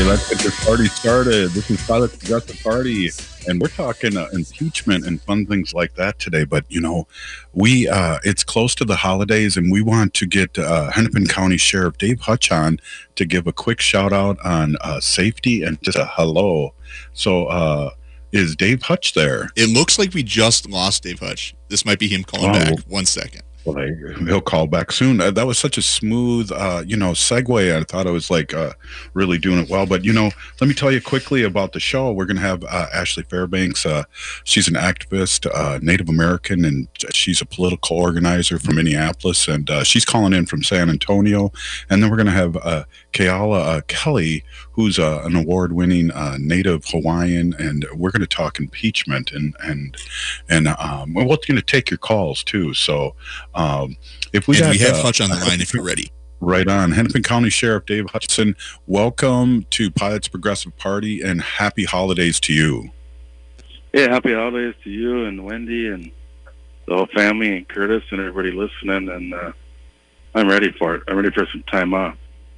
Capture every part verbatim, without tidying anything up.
let's get this party started. This is Pilot's Progressive Party, and we're talking uh, impeachment and fun things like that today. But, you know, we uh, it's close to the holidays, and we want to get uh, Hennepin County Sheriff Dave Hutch on to give a quick shout out on uh, safety and just a hello. So, uh, is Dave Hutch there? It looks like we just lost Dave Hutch. This might be him calling Oh. back. One second. Well, I, he'll call back soon. Uh, that was such a smooth, uh, you know, segue. I thought I was like uh, really doing it well. But, you know, let me tell you quickly about the show. We're going to have uh, Ashley Fairbanks. Uh, she's an activist, uh, Native American, and she's a political organizer from Minneapolis. And uh, she's calling in from San Antonio. And then we're going to have uh, Keala uh, Kelly, who's uh, an award-winning uh, Native Hawaiian. And we're going to talk impeachment. And, and, and um, we're going to take your calls, too. So, Um, if we, and got, we have uh, Hutch on the line if you're ready. Right on. Hennepin County Sheriff Dave Hutchinson, welcome to Pilot's Progressive Party, and happy holidays to you. Yeah, happy holidays to you and Wendy and the whole family and Curtis and everybody listening. And uh, I'm ready for it. I'm ready for some time off.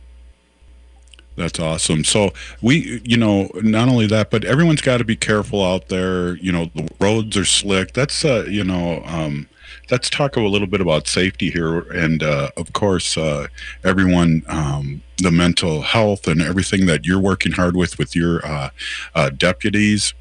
That's awesome. So we, you know, not only that, but everyone's got to be careful out there. You know, the roads are slick. That's, uh, you know, um, let's talk a little bit about safety here. And, uh, of course, uh, everyone, um, the mental health and everything that you're working hard with, with your uh, uh, deputies.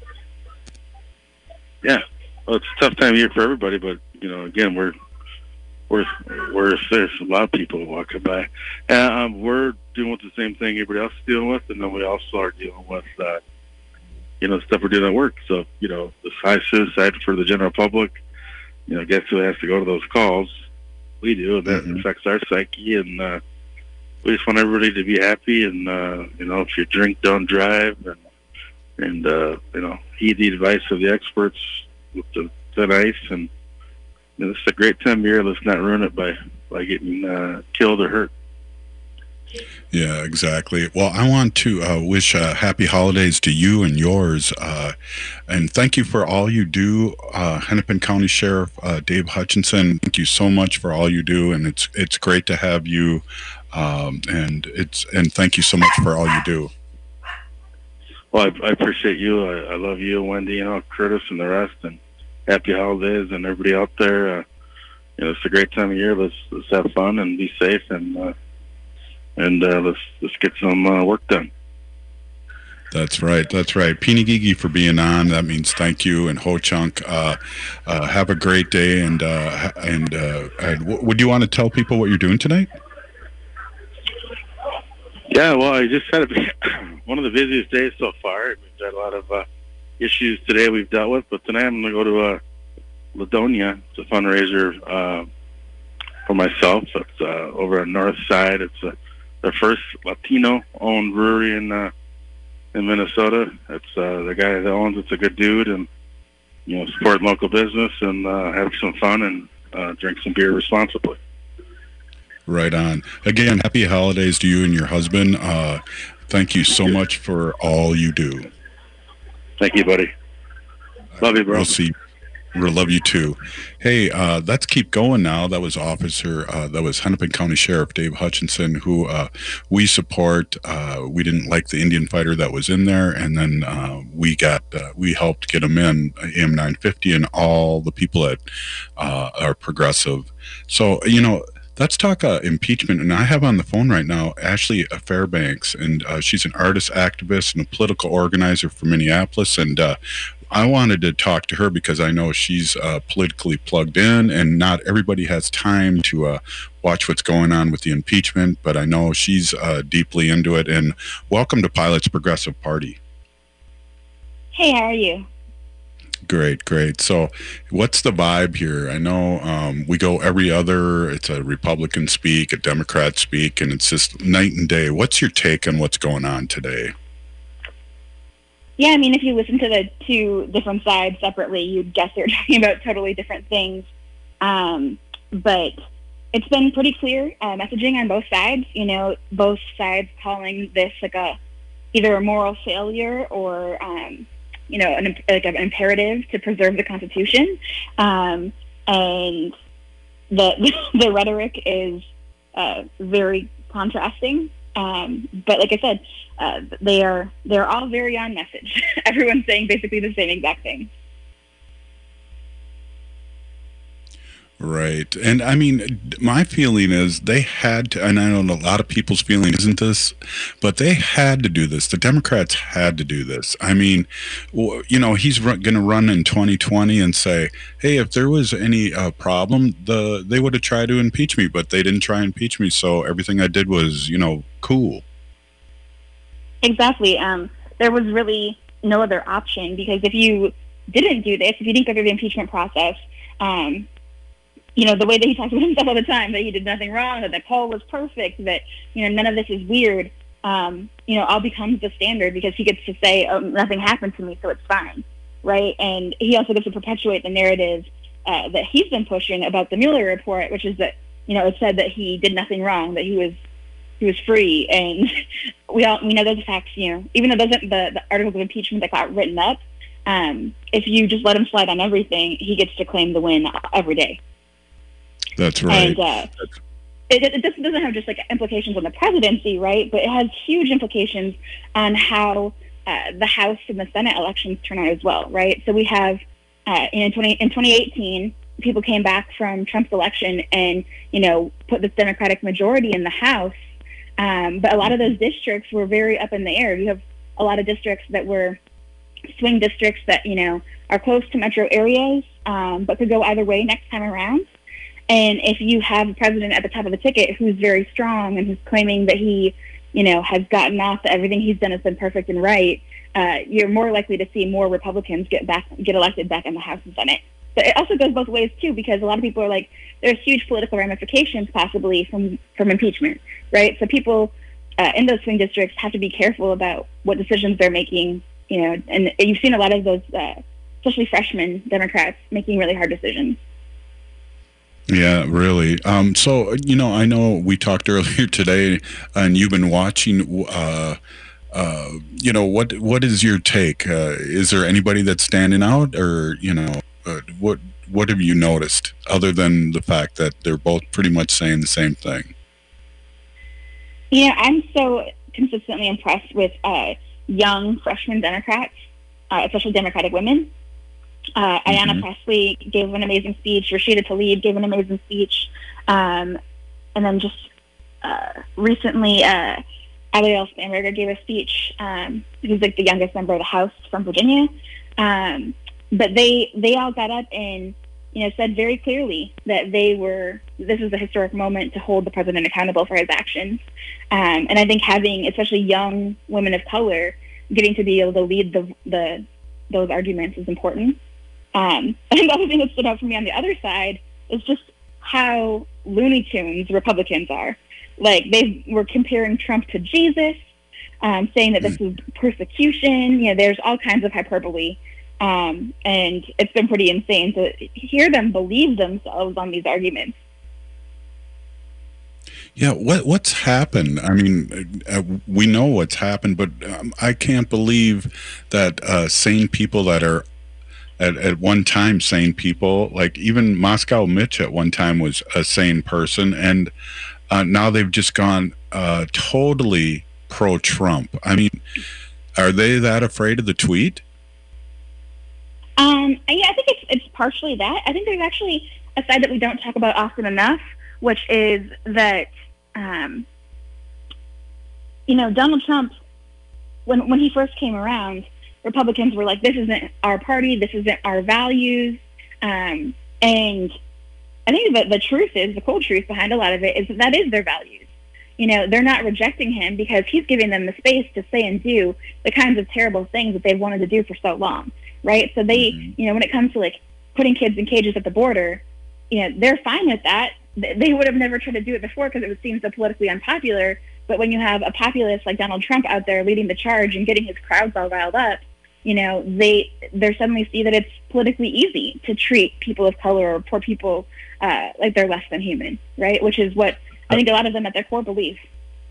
Yeah. Well, it's a tough time of year for everybody, but, you know, again, we're, we're, we're, there's a lot of people walking by. And um, we're dealing with the same thing everybody else is dealing with, and then we also are dealing with, uh, you know, stuff we're doing at work. So, you know, the high suicide for the general public, you know, guess who has to go to those calls? We do, and that mm-hmm. affects our psyche, and uh, we just want everybody to be happy, and, uh, you know, if you drink, don't drive, and, and uh, you know, heed the advice of the experts with the thin ice, and you know, this is a great time of year. Let's not ruin it by, by getting uh, killed or hurt. Yeah, exactly. Well, I want to uh, wish uh, happy holidays to you and yours, uh, and thank you for all you do, uh, Hennepin County Sheriff uh, Dave Hutchinson. Thank you so much for all you do, and it's it's great to have you, um, and it's and thank you so much for all you do. Well, I, I appreciate you. I, I love you, Wendy, you know, Curtis, and the rest, and happy holidays, and everybody out there. Uh, you know, it's a great time of year. Let's let's have fun and be safe, and. Uh, And uh, let's let's get some uh, work done. That's right. That's right. Pinigigi for being on. That means thank you. And Ho Chunk, uh, uh, have a great day. And uh, and, uh, and w- would you want to tell people what you're doing tonight? Yeah. Well, I just had a, one of the busiest days so far. We've had a lot of uh, issues today we've dealt with, but tonight I'm going to go to uh, Ladonia. It's a fundraiser uh, for myself. It's uh, over on North Side. It's a the first Latino-owned brewery in uh, in Minnesota. It's uh, the guy that owns it's a good dude, and you know, support local business and uh, have some fun and uh, drink some beer responsibly. Right on. Again, happy holidays to you and your husband. Uh, thank you so much for all you do. Thank you, buddy. Love you, bro. We'll see. We love you too. Hey, uh, let's keep going now. That was Officer, uh, that was Hennepin County Sheriff Dave Hutchinson, who uh, we support. Uh, we didn't like the Indian fighter that was in there, and then uh, we got uh, we helped get him in, A M nine fifty, and all the people that uh, are progressive. So, you know, let's talk uh, impeachment. And I have on the phone right now Ashley Fairbanks, and uh, she's an artist, activist, and a political organizer from Minneapolis, and uh, I wanted to talk to her because I know she's uh, politically plugged in, and not everybody has time to uh, watch what's going on with the impeachment, but I know she's uh, deeply into it. And welcome to Pilot's Progressive Party. Hey, how are you? Great, great. So what's the vibe here? I know um, we go every other, it's a Republican speak, a Democrat speak, and it's just night and day. What's your take on what's going on today? Yeah, I mean, if you listen to the two different sides separately, you'd guess they're talking about totally different things. Um, but it's been pretty clear uh, messaging on both sides. You know, both sides calling this like a either a moral failure or um, you know, an, like an imperative to preserve the Constitution. Um, and the the rhetoric is uh, very contrasting. Um, but like I said, uh, they are they're all very on message. Everyone's saying basically the same exact thing. Right. And I mean, my feeling is they had to, and I know a lot of people's feeling isn't this, but they had to do this. The Democrats had to do this. I mean, you know, he's going to run in twenty twenty and say, hey, if there was any uh, problem, the they would have tried to impeach me, but they didn't try and impeach me. So everything I did was, you know, cool. Exactly. Um, there was really no other option, because if you didn't do this, if you didn't go through the impeachment process, um, you know, the way that he talks about himself all the time, that he did nothing wrong, that the poll was perfect, that, you know, none of this is weird, um, you know, all becomes the standard, because he gets to say, oh, nothing happened to me, so it's fine, right? And he also gets to perpetuate the narrative uh, that he's been pushing about the Mueller report, which is that, you know, it said that he did nothing wrong, that he was he was free, and we all we know those facts. You know, even though those aren't the, the articles of impeachment that got written up, um, if you just let him slide on everything, he gets to claim the win every day. That's right. And uh, it, it doesn't doesn't have just like implications on the presidency, right? But it has huge implications on how uh, the House and the Senate elections turn out as well, right? So we have uh, in twenty in twenty eighteen, people came back from Trump's election and, you know, put this Democratic majority in the House, um, but a lot of those districts were very up in the air. You have a lot of districts that were swing districts that, you know, are close to metro areas, um, but could go either way next time around. And if you have a president at the top of the ticket who's very strong and who's claiming that he, you know, has gotten off, that everything he's done has been perfect and right, uh, you're more likely to see more Republicans get back, get elected back in the House and Senate. But it also goes both ways too, because a lot of people are like, there's huge political ramifications possibly from, from impeachment, right? So people uh, in those swing districts have to be careful about what decisions they're making, you know, and you've seen a lot of those, uh, especially freshman Democrats, making really hard decisions. Yeah, really. Um, so, you know, I know we talked earlier today, and you've been watching. Uh, uh, you know, what what is your take? Uh, is there anybody that's standing out, or you know, uh, what what have you noticed other than the fact that they're both pretty much saying the same thing? Yeah, I'm so consistently impressed with uh, young freshman Democrats, uh, especially Democratic women. Uh, mm-hmm. Ayanna Pressley gave an amazing speech. Rashida Tlaib gave an amazing speech. Um, and then just uh, recently, uh, Abigail Spanberger gave a speech. Um, who's like the youngest member of the House from Virginia. Um, but they they all got up and, you know, said very clearly that they were, this is a historic moment to hold the president accountable for his actions. Um, and I think having, especially young women of color, getting to be able to lead the the those arguments is important. Um, I think the other thing that stood out for me on the other side is just how Looney Tunes Republicans are. Like, they were comparing Trump to Jesus, um, saying that this was persecution. You know, there's all kinds of hyperbole. Um, and it's been pretty insane to hear them believe themselves on these arguments. Yeah, what what's happened? I mean, uh, we know what's happened, but um, I can't believe that uh, sane people that are at, at one time sane people, like even Moscow Mitch at one time was a sane person, and uh, now they've just gone uh, totally pro-Trump. I mean, are they that afraid of the tweet? Um, yeah, I think it's it's partially that. I think there's actually a side that we don't talk about often enough, which is that, um, you know, Donald Trump, when when he first came around, Republicans were like, this isn't our party, this isn't our values. Um, and I think that the truth is, the cold truth behind a lot of it is that that is their values. You know, they're not rejecting him because he's giving them the space to say and do the kinds of terrible things that they've wanted to do for so long, right? So they, mm-hmm. you know, when it comes to like putting kids in cages at the border, you know, they're fine with that. They would have never tried to do it before because it would seem so politically unpopular. But when you have a populist like Donald Trump out there leading the charge and getting his crowds all riled up, you know, they they suddenly see that it's politically easy to treat people of color or poor people uh, like they're less than human, right? Which is what I think a lot of them at their core believe.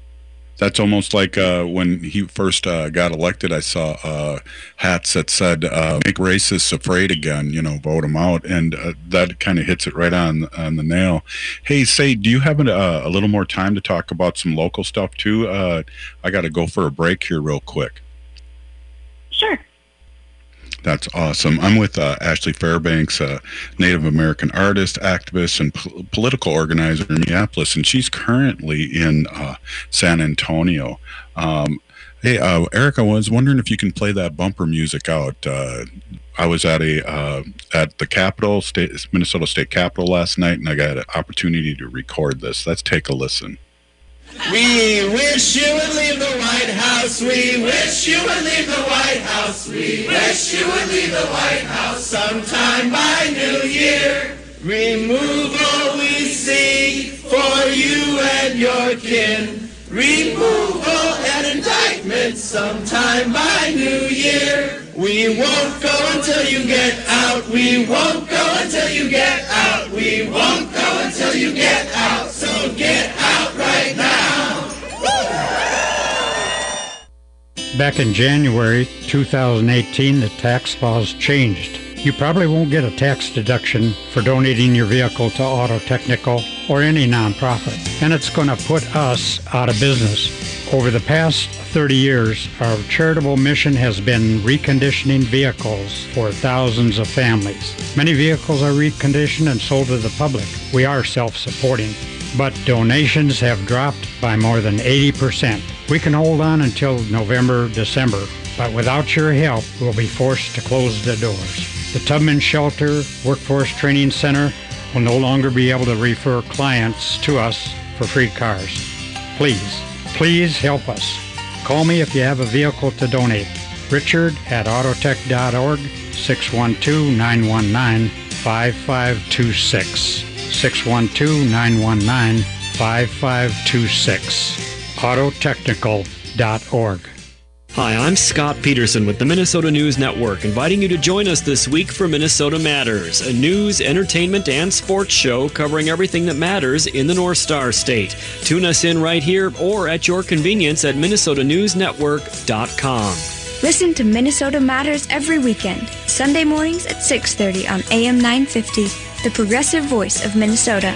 That's almost like uh, when he first uh, got elected, I saw uh, hats that said, uh, make racists afraid again, you know, vote them out. And uh, that kind of hits it right on, on the nail. Hey, say, do you have a, a little more time to talk about some local stuff too? Uh, I got to go for a break here real quick. Sure. That's awesome. I'm with uh, Ashley Fairbanks, a Native American artist, activist, and po- political organizer in Minneapolis, and she's currently in uh, San Antonio. Um, hey, uh, Eric, I was wondering if you can play that bumper music out. Uh, I was at a uh, at the Capitol, state, Minnesota State Capitol last night, and I got an opportunity to record this. Let's take a listen. We wish you would leave the White House. We wish you would leave the White House. We wish you would leave the White House sometime by New Year. Remove all we see for you and your kin. Removal and indictment sometime by New Year. We won't go until you get out. We won't go until you get out. We won't go until you get out. So get out right now. Back in January two thousand eighteen, the tax laws changed. You probably won't get a tax deduction for donating your vehicle to Auto Technical or any nonprofit, and it's going to put us out of business. Over the past thirty years, our charitable mission has been reconditioning vehicles for thousands of families. Many vehicles are reconditioned and sold to the public. We are self-supporting, but donations have dropped by more than eighty percent. We can hold on until November, December, but without your help, we'll be forced to close the doors. The Tubman Shelter Workforce Training Center will no longer be able to refer clients to us for free cars. Please, please help us. Call me if you have a vehicle to donate. Richard at autotech dot org, six one two, nine one nine, five five two six. six one two, nine one nine, five five two six. auto technical dot org. Hi, I'm Scott Peterson with the Minnesota News Network, inviting you to join us this week for Minnesota Matters, a news, entertainment, and sports show covering everything that matters in the North Star State. Tune us in right here or at your convenience at minnesota news network dot com. Listen to Minnesota Matters every weekend, Sunday mornings at six thirty on A M nine fifty, the progressive voice of Minnesota.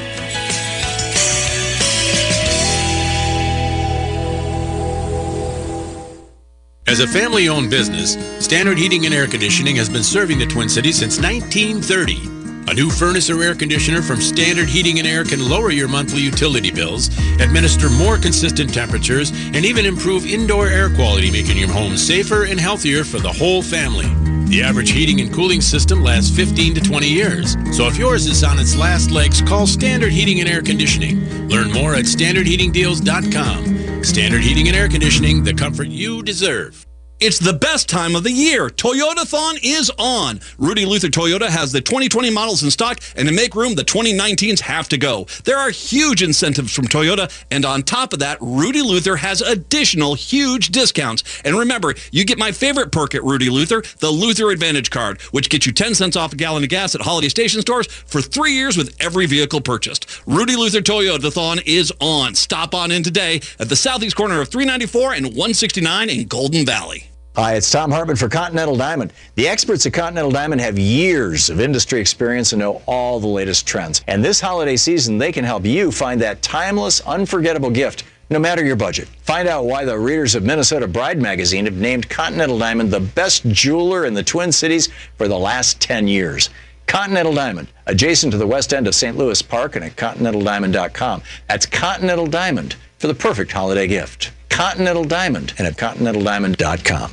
As a family-owned business, Standard Heating and Air Conditioning has been serving the Twin Cities since nineteen thirty. A new furnace or air conditioner from Standard Heating and Air can lower your monthly utility bills, administer more consistent temperatures, and even improve indoor air quality, making your home safer and healthier for the whole family. The average heating and cooling system lasts fifteen to twenty years. So if yours is on its last legs, call Standard Heating and Air Conditioning. Learn more at standard heating deals dot com. Standard Heating and Air Conditioning, the comfort you deserve. It's the best time of the year. Toyotathon is on. Rudy Luther Toyota has the twenty twenty models in stock, and to make room, the twenty nineteens have to go. There are huge incentives from Toyota, and on top of that, Rudy Luther has additional huge discounts. And remember, you get my favorite perk at Rudy Luther, the Luther Advantage Card, which gets you ten cents off a gallon of gas at Holiday Station stores for three years with every vehicle purchased. Rudy Luther Toyotathon is on. Stop on in today at the southeast corner of three ninety-four and one sixty-nine in Golden Valley. Hi, it's Tom Hartman for Continental Diamond. The experts at Continental Diamond have years of industry experience and know all the latest trends. And this holiday season, they can help you find that timeless, unforgettable gift, no matter your budget. Find out why the readers of Minnesota Bride Magazine have named Continental Diamond the best jeweler in the Twin Cities for the last ten years. Continental Diamond, adjacent to the west end of Saint Louis Park and at continental diamond dot com. That's Continental Diamond for the perfect holiday gift. Continental Diamond and at continental diamond dot com.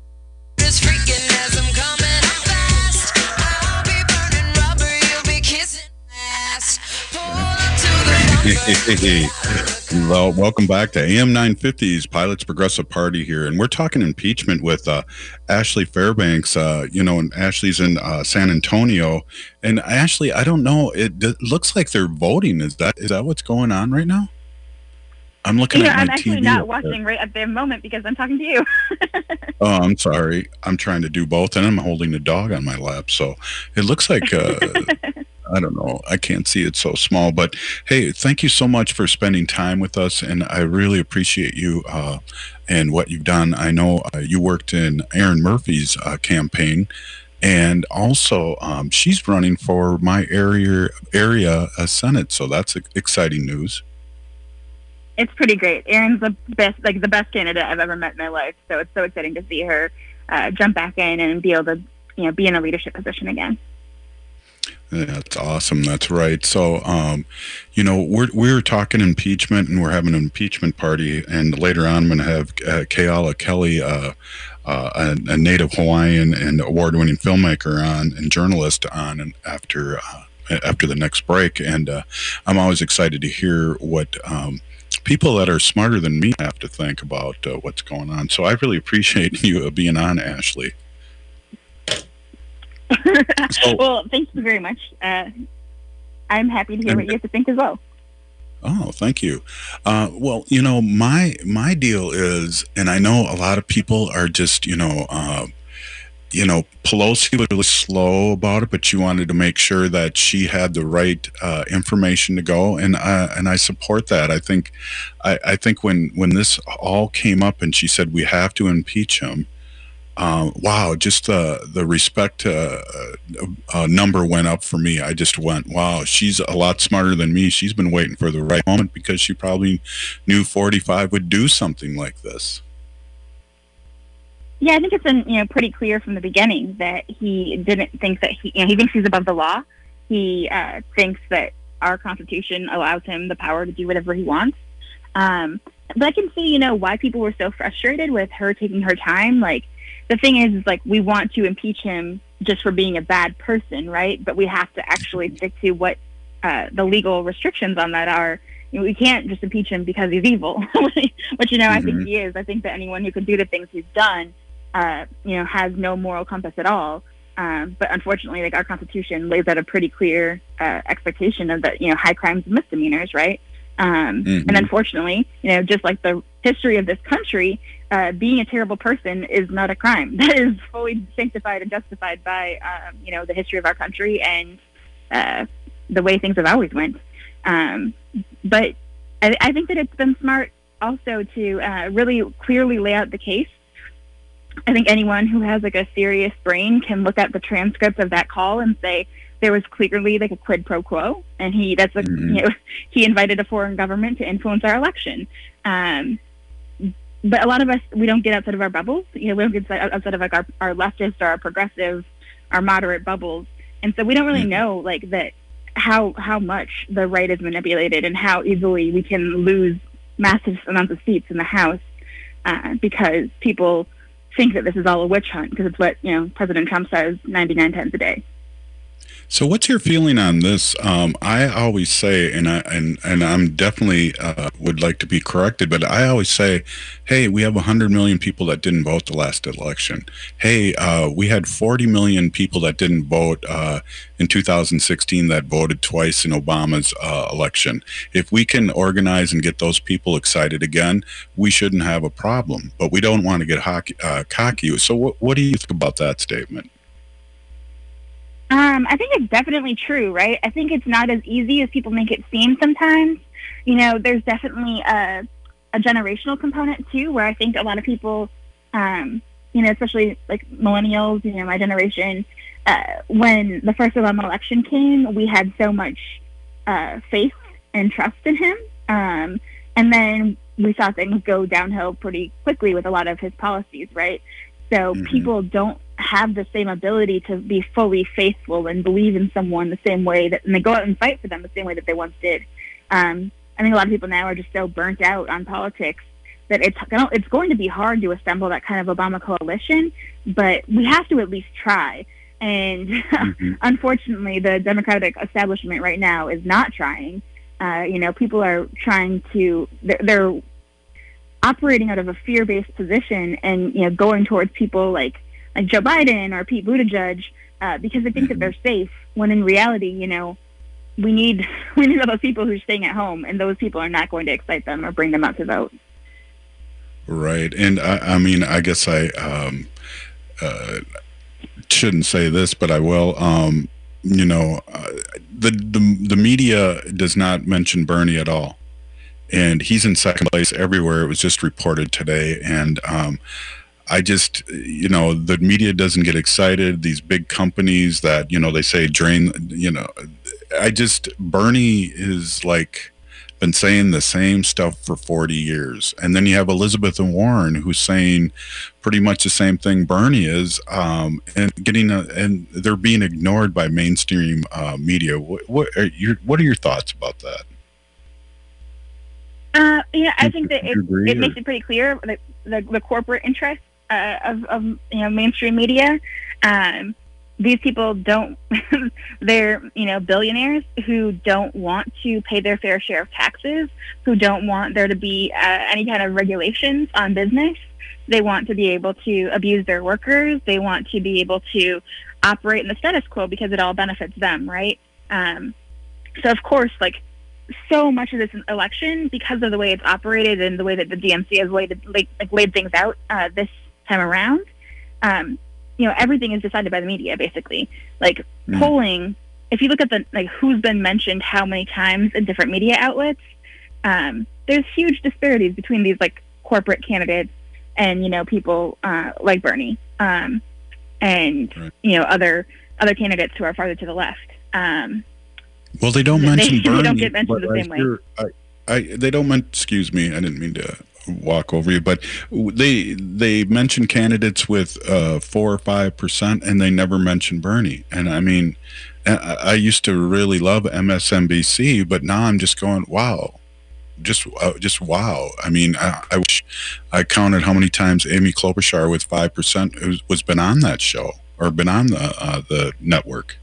Well, welcome back to A M nine fifty's Pilots Progressive Party here, and we're talking impeachment with uh, Ashley Fairbanks. Uh, you know, and Ashley's in uh, San Antonio, and Ashley, I don't know. It, it looks like they're voting. Is that is that what's going on right now? I'm looking you know, at my I'm actually T V not up watching there. right at the moment because I'm talking to you. Oh, I'm sorry. I'm trying to do both, and I'm holding the dog on my lap, so it looks like uh, I don't know. I can't see it so small, but hey, thank you so much for spending time with us, and I really appreciate you uh, and what you've done. I know uh, you worked in Erin Murphy's uh, campaign. And also, um, she's running for my area area uh, Senate, so that's exciting news. It's pretty great. Erin's the best, like the best candidate I've ever met in my life. So it's so exciting to see her uh, jump back in and be able to, you know, be in a leadership position again. That's awesome. That's right. So, um, you know, we're we're talking impeachment, and we're having an impeachment party, and later on, I'm going to have uh, Keala Kelly. Uh, Uh, a, a native Hawaiian and award-winning filmmaker on and journalist on and after uh, after the next break, and uh, I'm always excited to hear what um, people that are smarter than me have to think about uh, what's going on. So I really appreciate you being on, Ashley. So, well, thank you very much. Uh, I'm happy to hear what you have to think as well. Oh, thank you. Uh, well, you know, my my deal is, and I know a lot of people are just, you know, uh, you know, Pelosi was really slow about it, but she wanted to make sure that she had the right uh, information to go, and I, and I support that. I think, I, I think when when this all came up and she said we have to impeach him. Um, wow, just the the respect uh, uh, number went up for me. I just went, wow, she's a lot smarter than me. She's been waiting for the right moment because she probably knew forty-five would do something like this. Yeah, I think it's been, you know, pretty clear from the beginning that he didn't think that he, you know, he thinks he's above the law. He uh, thinks that our Constitution allows him the power to do whatever he wants. Um, but I can see, you know, why people were so frustrated with her taking her time. Like, the thing is, is, like, we want to impeach him just for being a bad person, right? But we have to actually stick to what uh, the legal restrictions on that are. You know, we can't just impeach him because he's evil, which, you know, mm-hmm. I think he is. I think that anyone who can do the things he's done, uh, you know, has no moral compass at all. Um, but unfortunately, like, our Constitution lays out a pretty clear uh, expectation of that, you know, high crimes and misdemeanors, right? Um, mm-hmm. And unfortunately, you know, just like the history of this country, uh, being a terrible person is not a crime. That is fully sanctified and justified by, um, you know, the history of our country and uh, the way things have always went. Um, but I, I think that it's been smart also to uh, really clearly lay out the case. I think anyone who has like a serious brain can look at the transcript of that call and say, there was clearly like a quid pro quo, and he that's a mm-hmm. you know he invited a foreign government to influence our election. Um, but a lot of us, we don't get outside of our bubbles. You know, we don't get outside of like our, our leftist or our progressive, our moderate bubbles, and so we don't really mm-hmm. know like that how how much the right is manipulated and how easily we can lose massive amounts of seats in the House uh, because people think that this is all a witch hunt because it's what you know President Trump says ninety-nine times a day. So what's your feeling on this? Um, I always say, and I and, and I'm definitely uh, would like to be corrected, but I always say, hey, we have one hundred million people that didn't vote the last election. Hey, uh, we had forty million people that didn't vote uh, in two thousand sixteen that voted twice in Obama's uh, election. If we can organize and get those people excited again, we shouldn't have a problem. But we don't want to get hockey, uh, cocky. So what, what do you think about that statement? Um, I think it's definitely true, right? I think it's not as easy as people make it seem sometimes. You know, there's definitely a, a generational component, too, where I think a lot of people, um, you know, especially like millennials, you know, my generation, uh, when the first Obama election came, we had so much uh, faith and trust in him. Um, and then we saw things go downhill pretty quickly with a lot of his policies, right? So mm-hmm. people don't have the same ability to be fully faithful and believe in someone the same way that, and they go out and fight for them the same way that they once did. Um, I think a lot of people now are just so burnt out on politics that it's it's going to be hard to assemble that kind of Obama coalition, but we have to at least try. And mm-hmm. unfortunately, the Democratic establishment right now is not trying. Uh, you know, people are trying to, they're, they're operating out of a fear-based position and, you know, going towards people like like Joe Biden or Pete Buttigieg, uh, because they think that they're safe, when in reality, you know, we need we need all those people who are staying at home, and those people are not going to excite them or bring them out to vote. Right, and I, I mean, I guess I um, uh, shouldn't say this, but I will. Um, you know, uh, the, the the media does not mention Bernie at all, and he's in second place everywhere. It was just reported today, and um, I just, you know, the media doesn't get excited. These big companies that, you know, they say drain, you know, I just, Bernie is like been saying the same stuff for forty years. And then you have Elizabeth Warren who's saying pretty much the same thing Bernie is, um, and getting, a, and they're being ignored by mainstream uh, media. What, what are your, what are your thoughts about that? Uh, yeah, I think that it, agree, it or? makes it pretty clear that the, the corporate interests uh, of, of you know mainstream media. Um, these people don't. They're you know billionaires who don't want to pay their fair share of taxes, who don't want there to be uh, any kind of regulations on business. They want to be able to abuse their workers. They want to be able to operate in the status quo because it all benefits them, right? Um, so of course, like. So much of this election, because of the way it's operated and the way that the D N C has laid like, like laid things out uh, this time around, um, you know, everything is decided by the media, basically. Like mm. polling, if you look at the like who's been mentioned how many times in different media outlets, um, there's huge disparities between these like corporate candidates and you know people uh, like Bernie um, and right. you know other other candidates who are farther to the left. Um, Well, they don't mention they, Bernie. They don't get mentioned the same way. I, I, they don't mention. Excuse me, I didn't mean to walk over you, but they they mention candidates with uh, four or five percent, and they never mention Bernie. And I mean, I, I used to really love M S N B C, but now I'm just going, wow, just uh, just wow. I mean, I, I wish I counted how many times Amy Klobuchar with five percent was, was been on that show or been on the uh, the network.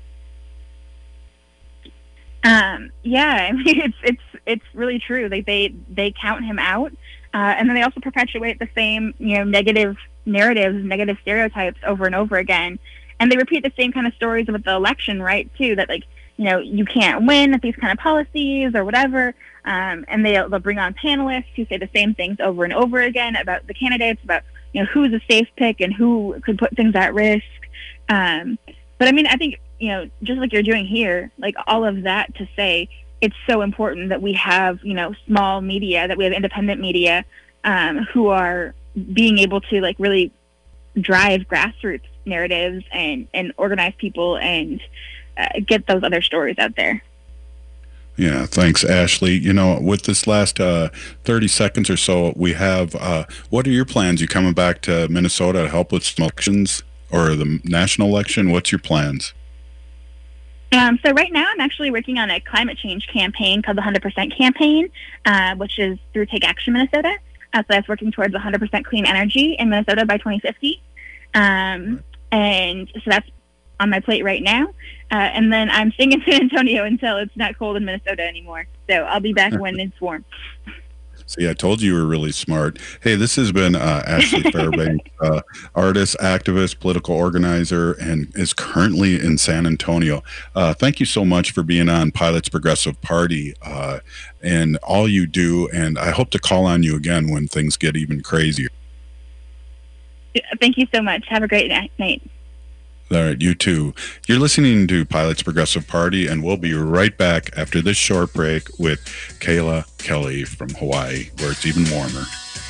Um, yeah, I mean, it's it's it's really true. Like they they count him out, uh, and then they also perpetuate the same you know negative narratives, negative stereotypes over and over again, and they repeat the same kind of stories about the election, right? Too that like you know you can't win with these kind of policies or whatever, um, and they they'll bring on panelists who say the same things over and over again about the candidates, about you know who's a safe pick and who could put things at risk. Um, but I mean, I think. You know, just like you're doing here, like all of that to say, it's so important that we have, you know, small media, that we have independent media um, who are being able to like really drive grassroots narratives and, and organize people and uh, get those other stories out there. Yeah, thanks, Ashley. You know, with this last uh, thirty seconds or so, we have, uh, what are your plans? You coming back to Minnesota to help with elections or the national election? What's your plans? Um, so right now I'm actually working on a climate change campaign called the one hundred percent Campaign, uh, which is through Take Action Minnesota. Uh, so that's working towards one hundred percent clean energy in Minnesota by twenty fifty. Um, and so that's on my plate right now. Uh, and then I'm staying in San Antonio until it's not cold in Minnesota anymore. So I'll be back when it's warm. See, I told you you were really smart. Hey, this has been uh, Ashley Fairbanks, uh, artist, activist, political organizer, and is currently in San Antonio. Uh, thank you so much for being on Pilots Progressive Party uh, and all you do. And I hope to call on you again when things get even crazier. Thank you so much. Have a great night. All right, you too. You're listening to Pilots Progressive Party, and we'll be right back after this short break with Kayla Kelly from Hawaii, where it's even warmer.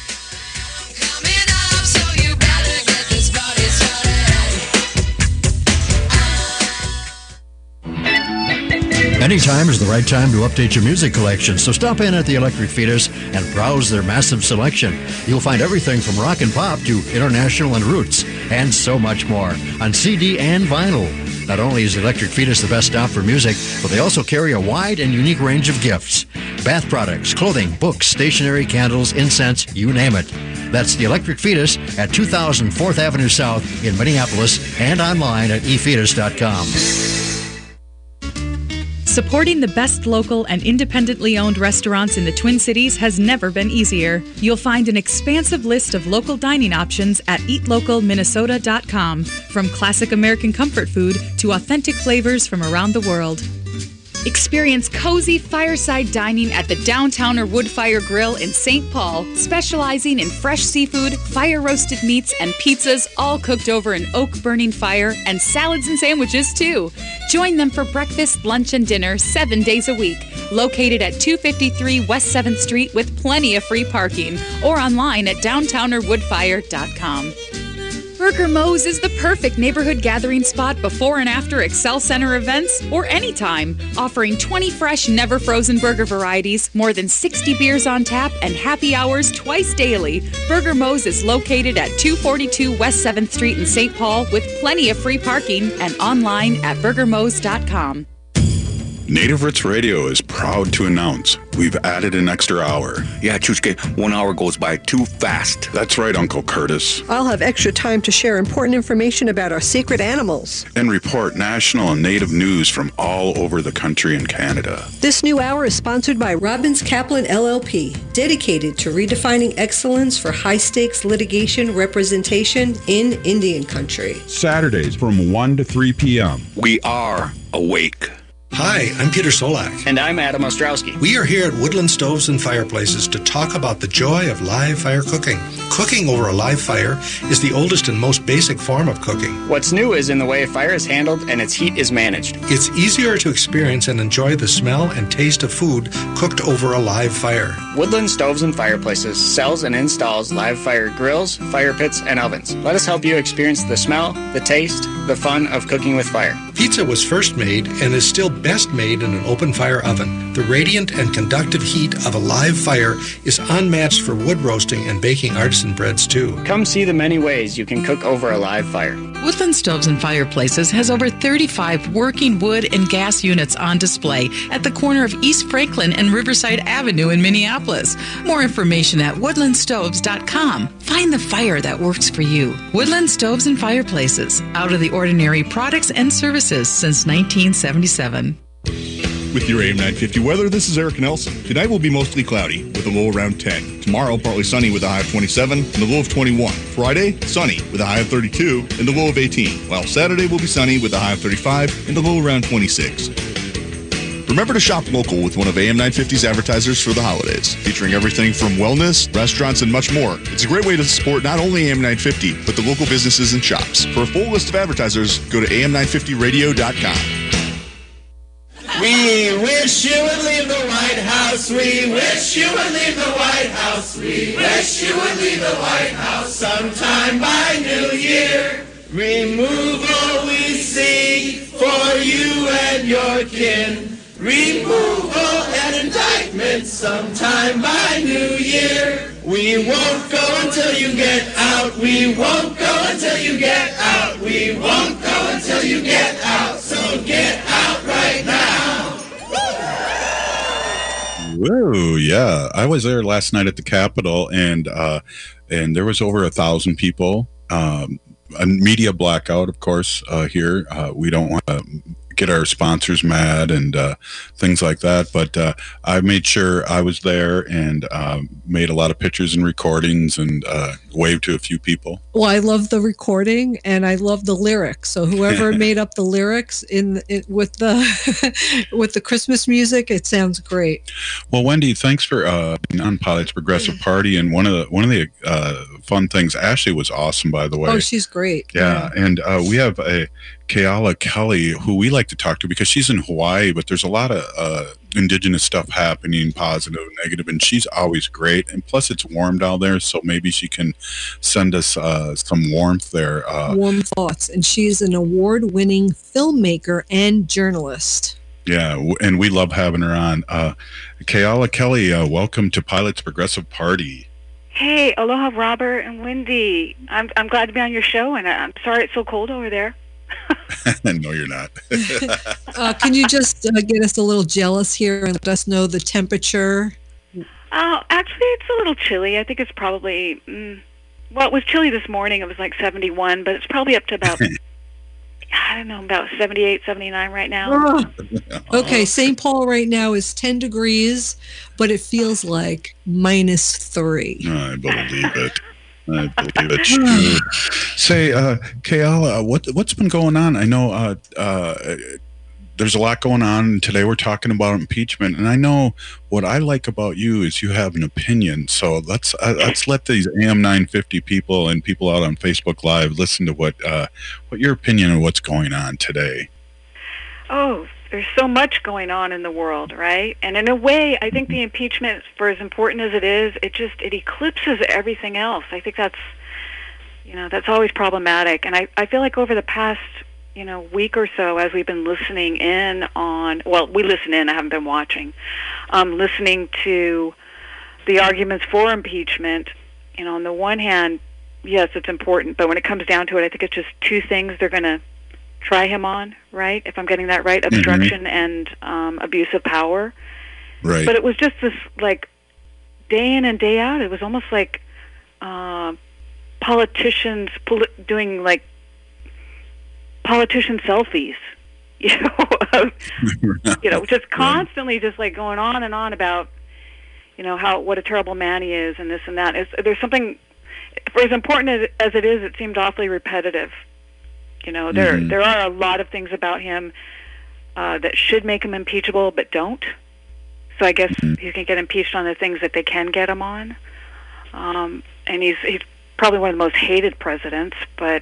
Anytime is the right time to update your music collection, so stop in at the Electric Fetus and browse their massive selection. You'll find everything from rock and pop to international and roots, and so much more on C D and vinyl. Not only is Electric Fetus the best stop for music, but they also carry a wide and unique range of gifts. Bath products, clothing, books, stationery, candles, incense, you name it. That's the Electric Fetus at two thousand fourth Avenue South in Minneapolis and online at e fetus dot com. Supporting the best local and independently owned restaurants in the Twin Cities has never been easier. You'll find an expansive list of local dining options at eat local minnesota dot com, from classic American comfort food to authentic flavors from around the world. Experience cozy fireside dining at the Downtowner Woodfire Grill in Saint Paul, specializing in fresh seafood, fire-roasted meats, and pizzas, all cooked over an oak-burning fire, and salads and sandwiches, too. Join them for breakfast, lunch, and dinner seven days a week. Located at two fifty-three West seventh Street with plenty of free parking, or online at downtowner woodfire dot com. Burger Mo's is the perfect neighborhood gathering spot before and after Excel Center events or anytime. Offering twenty fresh, never frozen burger varieties, more than sixty beers on tap, and happy hours twice daily. Burger Mo's is located at two forty-two West seventh Street in Saint Paul with plenty of free parking and online at burger mos dot com. Native Roots Radio is proud to announce we've added an extra hour. Yeah, Chuchke, one hour goes by too fast. That's right, Uncle Curtis. I'll have extra time to share important information about our secret animals. And report national and native news from all over the country and Canada. This new hour is sponsored by Robbins Kaplan L L P, dedicated to redefining excellence for high-stakes litigation representation in Indian country. Saturdays from one to three p.m. We are awake. Hi, I'm Peter Solak. And I'm Adam Ostrowski. We are here at Woodland Stoves and Fireplaces to talk about the joy of live fire cooking. Cooking over a live fire is the oldest and most basic form of cooking. What's new is in the way fire is handled and its heat is managed. It's easier to experience and enjoy the smell and taste of food cooked over a live fire. Woodland Stoves and Fireplaces sells and installs live fire grills, fire pits, and ovens. Let us help you experience the smell, the taste, the fun of cooking with fire. Pizza was first made and is still best made in an open fire oven. The radiant and conductive heat of a live fire is unmatched for wood roasting and baking artisan breads too. Come see the many ways you can cook over a live fire. Woodland Stoves and Fireplaces has over thirty-five working wood and gas units on display at the corner of East Franklin and Riverside Avenue in Minneapolis. More information at woodland stoves dot com. Find the fire that works for you. Woodland Stoves and Fireplaces. Out of the ordinary products and services since nineteen seventy-seven. With your A M nine fifty weather, this is Eric Nelson. Tonight will be mostly cloudy with a low around ten. Tomorrow, partly sunny with a high of twenty-seven and a low of twenty-one. Friday, sunny with a high of thirty-two and a low of eighteen. While Saturday will be sunny with a high of thirty-five and a low around twenty-six. Remember to shop local with one of A M nine fifty's advertisers for the holidays, featuring everything from wellness, restaurants, and much more. It's a great way to support not only A M nine fifty, but the local businesses and shops. For a full list of advertisers, go to A M nine fifty radio dot com. We wish you would leave the White House. We wish you would leave the White House. We wish you would leave the White House sometime by New Year. Removal we seek for you and your kin. Removal and indictment sometime by New Year. We won't go until you get out. We won't go until you get out. We won't go until you get out. So get out right now. Whoa, yeah. I was there last night at the Capitol, and uh, and there was over a thousand people. Um, a media blackout, of course, uh, here. Uh, we don't want to get our sponsors mad and uh, things like that. But uh, I made sure I was there and um, made a lot of pictures and recordings and uh, waved to a few people. Well, I love the recording and I love the lyrics. So whoever made up the lyrics in it with the with the Christmas music, it sounds great. Well, Wendy, thanks for uh, being on Pilots Progressive Party. And one of the one of the uh, fun things, Ashley was awesome, by the way. Oh, she's great. Yeah, yeah. And uh, we have a Keala Kelly, who we like to talk to because she's in Hawaii, but there's a lot of uh, indigenous stuff happening, positive, negative, and she's always great. And plus, it's warm down there, so maybe she can send us uh, some warmth there. Uh, Warm thoughts. And she's an award-winning filmmaker and journalist. Yeah, w- and we love having her on. Uh, Keala Kelly, uh, welcome to Pilots Progressive Party. Hey, aloha, Robert and Wendy. I'm I'm glad to be on your show, and I'm sorry it's so cold over there. No, you're not. uh, can you just uh, get us a little jealous here and let us know the temperature? Oh, actually, it's a little chilly. I think it's probably, mm, well, it was chilly this morning. It was like seventy-one, but it's probably up to about, I don't know, about seventy-eight, seventy-nine right now. Oh. Okay, Saint Paul right now is ten degrees, but it feels like minus three. I believe it. I believe it. Say, uh, Keala, what, what's been going on? I know uh, uh, there's a lot going on. Today we're talking about impeachment, and I know what I like about you is you have an opinion. So let's uh, let's let these A M nine fifty people and people out on Facebook Live listen to what uh, what your opinion on what's going on today. Oh, there's so much going on in the world, right? And in a way, I think the impeachment, for as important as it is, it just it eclipses everything else. I think that's you know that's always problematic, and I I feel like over the past you know, week or so as we've been listening in on, well, we listen in, I haven't been watching, um, listening to the arguments for impeachment, you know, on the one hand, yes, it's important, but when it comes down to it, I think it's just two things they're going to try him on, right? If I'm getting that right, obstruction mm-hmm. and um, abuse of power. Right. But it was just this, like, day in and day out, it was almost like uh, politicians poli- doing, like, politician selfies, you know, you know, just constantly just like going on and on about, you know, how, what a terrible man he is and this and that. Is there's something, for as important as, as it is, it seemed awfully repetitive. You know, there, mm-hmm. there are a lot of things about him uh, that should make him impeachable, but don't. So I guess mm-hmm. he's going to get impeached on the things that they can get him on. Um, and he's, he's probably one of the most hated presidents, but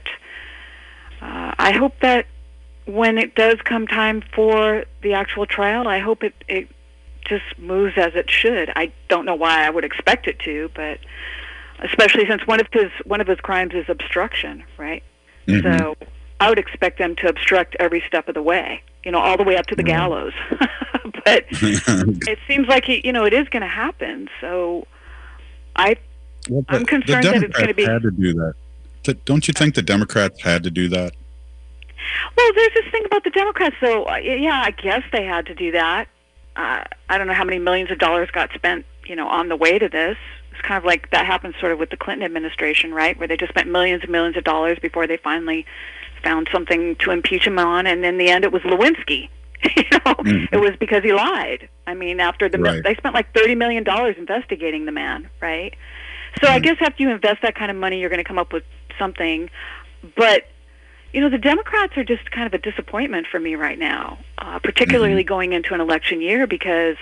Uh, I hope that when it does come time for the actual trial, I hope it, it just moves as it should. I don't know why I would expect it to, but especially since one of his one of his crimes is obstruction, right? Mm-hmm. So I would expect them to obstruct every step of the way, you know, all the way up to the gallows. But it seems like he, you know, it is going to happen. So I, well, the, I'm concerned that it's going to be. Had to do that. Don't you think the Democrats had to do that? Well, there's this thing about the Democrats, though. Yeah, I guess they had to do that. Uh, I don't know how many millions of dollars got spent, you know, on the way to this. It's kind of like that happened sort of with the Clinton administration, right, where they just spent millions and millions of dollars before they finally found something to impeach him on, and in the end it was Lewinsky. you know, mm-hmm. It was because he lied. I mean, after the right. they spent like thirty million dollars investigating the man, right? So mm-hmm. I guess after you invest that kind of money, you're going to come up with something. But, you know, the Democrats are just kind of a disappointment for me right now, uh, particularly mm-hmm. going into an election year, because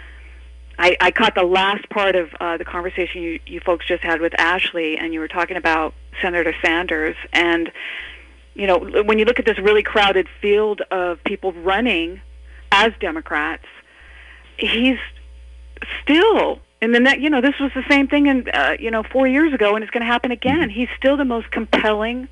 I, I caught the last part of uh, the conversation you, you folks just had with Ashley, and you were talking about Senator Sanders. And, you know, when you look at this really crowded field of people running as Democrats, he's still... And then that, you know, this was the same thing in, uh, you know, four years ago, and it's going to happen again. He's still the most compelling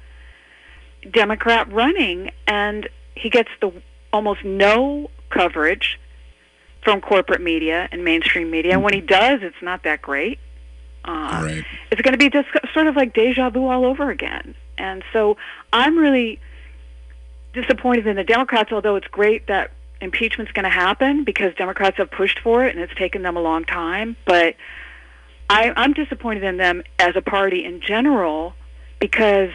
Democrat running, and he gets the almost no coverage from corporate media and mainstream media. And when he does, it's not that great. Uh, right. It's going to be just sort of like deja vu all over again. And so I'm really disappointed in the Democrats, although it's great that impeachment's going to happen because Democrats have pushed for it and it's taken them a long time. But I, I'm disappointed in them as a party in general because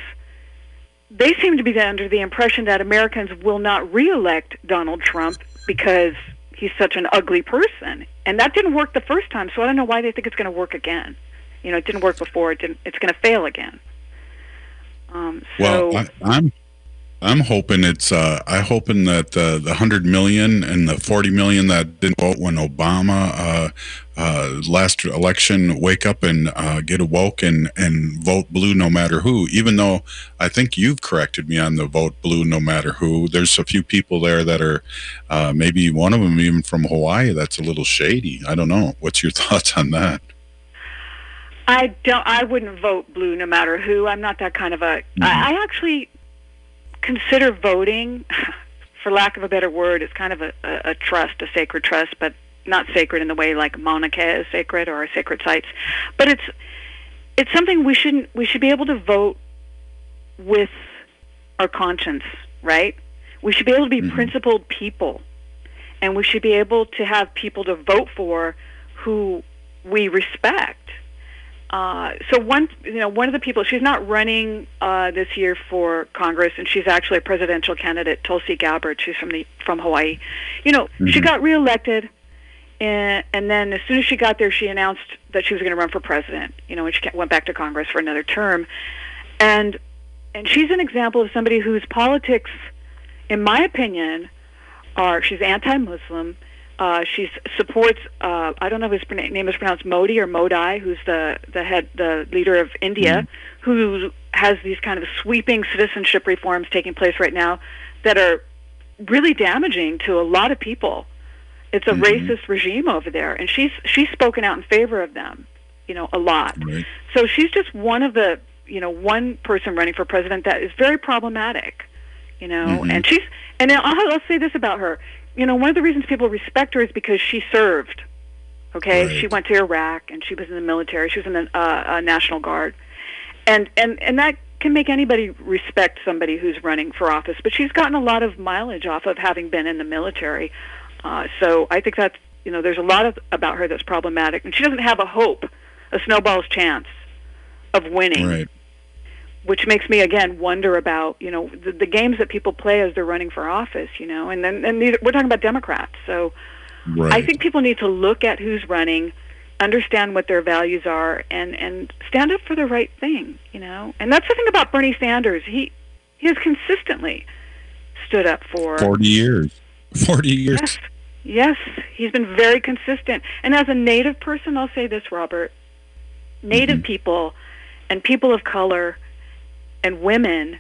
they seem to be under the impression that Americans will not reelect Donald Trump because he's such an ugly person. And that didn't work the first time, so I don't know why they think it's going to work again. You know, it didn't work before. It didn't, it's going to fail again. Um, so, well, I, I'm I'm hoping it's. Uh, I'm hoping that uh, the hundred million and the forty million that didn't vote when Obama uh, uh, last election wake up and uh, get awoke and, and vote blue no matter who. Even though I think you've corrected me on the vote blue no matter who. There's a few people there that are uh, maybe one of them even from Hawaii that's a little shady. I don't know. What's your thoughts on that? I don't. I wouldn't vote blue no matter who. I'm not that kind of a. Mm-hmm. I, I actually. consider voting, for lack of a better word, is kind of a, a, a trust, a sacred trust, but not sacred in the way like Mauna Kea is sacred or our sacred sites. But it's it's something we shouldn't we should be able to vote with our conscience, right? We should be able to be mm-hmm. principled people, and we should be able to have people to vote for who we respect. Uh, so one, you know, one of the people, she's not running uh, this year for Congress, and she's actually a presidential candidate, Tulsi Gabbard. She's from the from Hawaii. You know, mm-hmm. she got reelected, and, and then as soon as she got there, she announced that she was going to run for president. You know, and she went back to Congress for another term, and and she's an example of somebody whose politics, in my opinion, are, she's anti-Muslim. Uh, she supports, uh, I don't know if his name is pronounced Modi or Modi, who's the, the head, the leader of India, mm. who has these kind of sweeping citizenship reforms taking place right now that are really damaging to a lot of people. It's a mm-hmm. racist regime over there, and she's she's spoken out in favor of them, you know, a lot. Right. So she's just one of the, you know, one person running for president that is very problematic, you know, mm-hmm. and she's, and I'll, I'll say this about her. You know, one of the reasons people respect her is because she served, okay? Right. She went to Iraq, and she was in the military. She was in the uh, uh, National Guard. And, and, and that can make anybody respect somebody who's running for office. But she's gotten a lot of mileage off of having been in the military. Uh, so I think that's, you know, there's a lot of about her that's problematic. And she doesn't have a hope, a snowball's chance of winning. Right. Which makes me, again, wonder about, you know, the, the games that people play as they're running for office, you know, and then and these, we're talking about Democrats. So right. I think people need to look at who's running, understand what their values are, and, and stand up for the right thing, you know. And that's the thing about Bernie Sanders. He, he has consistently stood up for... forty years. forty years. Yes, yes, he's been very consistent. And as a Native person, I'll say this, Robert. Native mm-hmm. people and people of color and women,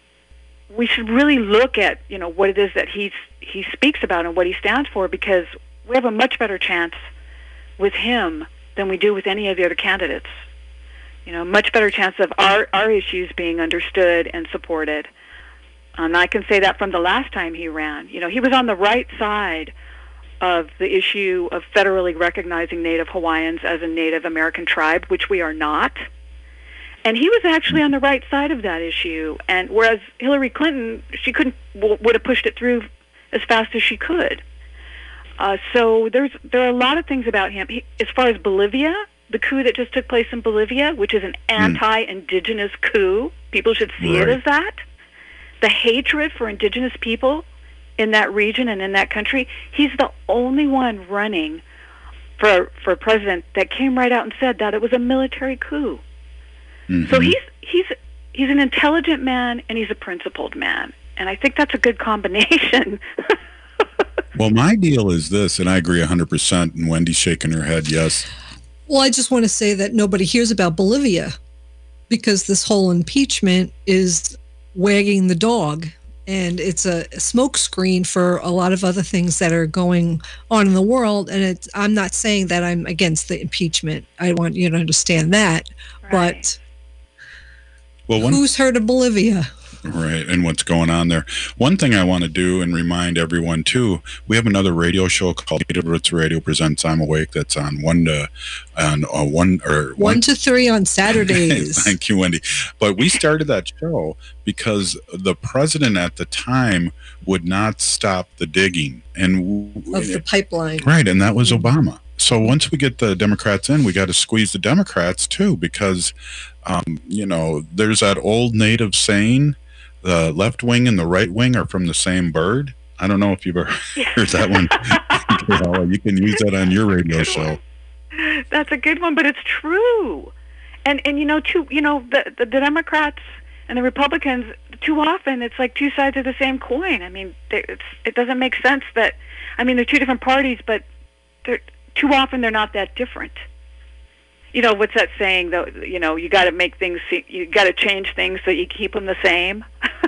we should really look at, you know, what it is that he's, he speaks about and what he stands for, because we have a much better chance with him than we do with any of the other candidates. You know, much better chance of our, our issues being understood and supported. And I can say that from the last time he ran. You know, he was on the right side of the issue of federally recognizing Native Hawaiians as a Native American tribe, which we are not. And he was actually on the right side of that issue. And whereas Hillary Clinton, she couldn't, w- would have pushed it through as fast as she could. Uh, so there's there are a lot of things about him. He, as far as Bolivia, the coup that just took place in Bolivia, which is an anti-indigenous coup, people should see right. it as that. The hatred for indigenous people in that region and in that country, he's the only one running for for president that came right out and said that it was a military coup. Mm-hmm. So he's he's he's an intelligent man and he's a principled man, and I think that's a good combination. Well, my deal is this, and I agree one hundred percent, and Wendy's shaking her head, yes. Well, I just want to say that nobody hears about Bolivia because this whole impeachment is wagging the dog, and it's a smokescreen for a lot of other things that are going on in the world. And it's, I'm not saying that I'm against the impeachment. I want you to understand that. Right. But well, one, who's heard of Bolivia? Right, and what's going on there. One thing I want to do and remind everyone, too, we have another radio show called Native Roots Radio Presents I'm Awake that's on one to, on, uh, one, or one, one to three on Saturdays. Thank you, Wendy. But we started that show because the president at the time would not stop the digging. and Of the pipeline. Right, and that was Obama. So once we get the Democrats in, we got to squeeze the Democrats, too, because, um, you know, there's that old Native saying, the left wing and the right wing are from the same bird. I don't know if you've ever heard that one. You can use that on your radio show. That's a good one, but it's true. And and you know, too, you know, the, the the Democrats and the Republicans, too often it's like two sides of the same coin. I mean, it's, it doesn't make sense that. I mean, they're two different parties, but they're too often they're not that different. You know, what's that saying, though? You know, you got to make things, you got to change things so you keep them the same.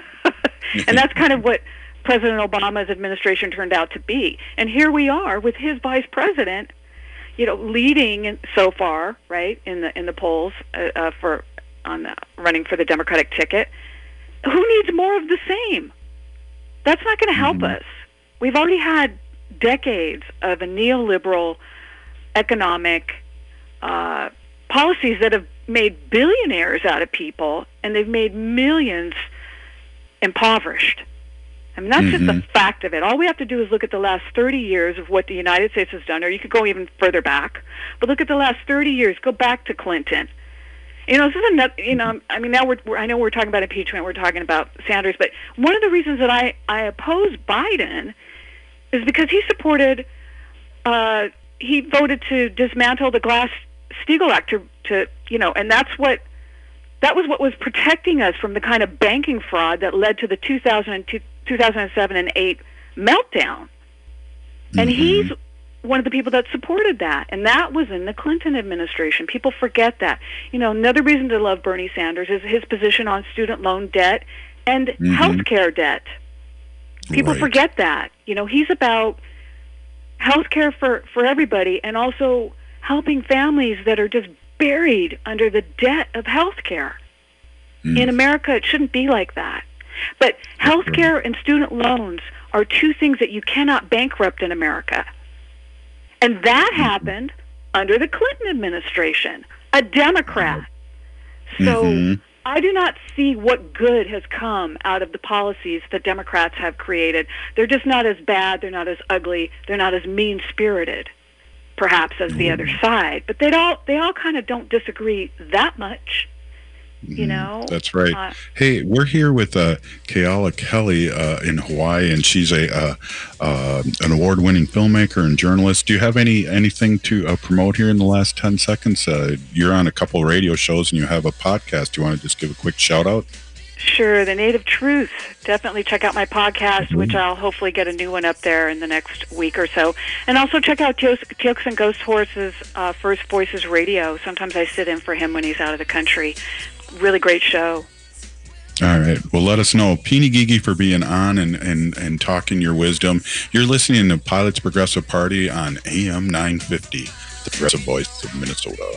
And that's kind of what President Obama's administration turned out to be. And here we are with his vice president, you know, leading so far, right, in the in the polls uh, uh, for on the, running for the Democratic ticket. Who needs more of the same? That's not going to help mm-hmm. us. We've already had decades of a neoliberal economic Uh, policies that have made billionaires out of people, and they've made millions impoverished. I mean, that's mm-hmm. just a fact of it. All we have to do is look at the last thirty years of what the United States has done, or you could go even further back. But look at the last thirty years. Go back to Clinton. You know, this is another, you know, I mean, now we're, we're, I know we're talking about impeachment, we're talking about Sanders, but one of the reasons that I, I oppose Biden is because he supported, uh, he voted to dismantle the Glass-Steagall Act to, to, you know, and that's what, that was what was protecting us from the kind of banking fraud that led to the two thousand two, two thousand seven and eight meltdown. And he's one of the people that supported that, and that was in the Clinton administration. People forget that. You know, another reason to love Bernie Sanders is his position on student loan debt and mm-hmm. health care debt. People right. forget that. You know, he's about health care for, for everybody and also helping families that are just buried under the debt of health care. Mm. In America, it shouldn't be like that. But health care and student loans are two things that you cannot bankrupt in America. And that happened under the Clinton administration, a Democrat. So mm-hmm. I do not see what good has come out of the policies that Democrats have created. They're just not as bad, they're not as ugly, they're not as mean-spirited, perhaps, as the other side. But they all they all kind of don't disagree that much. You know, that's right. Uh, hey, we're here with uh, Keala Kelly uh, in Hawaii, and she's a uh, uh, an award-winning filmmaker and journalist. Do you have any anything to uh, promote here in the last ten seconds? Uh, you're on a couple of radio shows, and you have a podcast. Do you want to just give a quick shout out? Sure, The Native Truth. Definitely check out my podcast, mm-hmm. which I'll hopefully get a new one up there in the next week or so. And also check out Teox and Ghost Horse's uh, First Voices Radio. Sometimes I sit in for him when he's out of the country. Really great show. All right. Well, let us know. Peony Gigi for being on and, and, and talking your wisdom. You're listening to Pilots Progressive Party on A M nine fifty, the progressive voice of Minnesota.